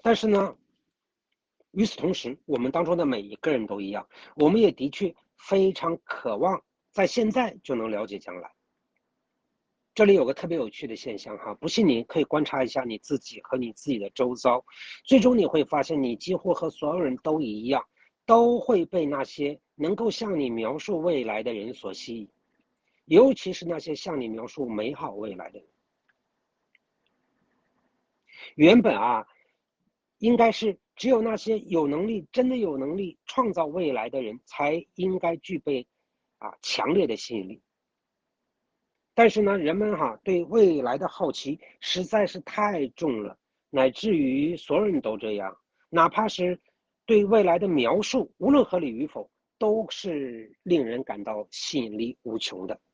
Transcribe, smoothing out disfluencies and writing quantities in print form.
但是呢，与此同时，我们当中的每一个人都一样，我们也的确非常渴望在现在就能了解将来。这里有个特别有趣的现象哈，不信你可以观察一下你自己和你自己的周遭，最终你会发现你几乎和所有人都一样，都会被那些能够向你描述未来的人所吸引，尤其是那些向你描述美好未来的人。原本应该是只有那些有能力、真的有能力创造未来的人才应该具备强烈的吸引力。但是呢，人们对未来的好奇实在是太重了，乃至于所有人都这样，哪怕是对未来的描述，无论合理与否，都是令人感到吸引力无穷的。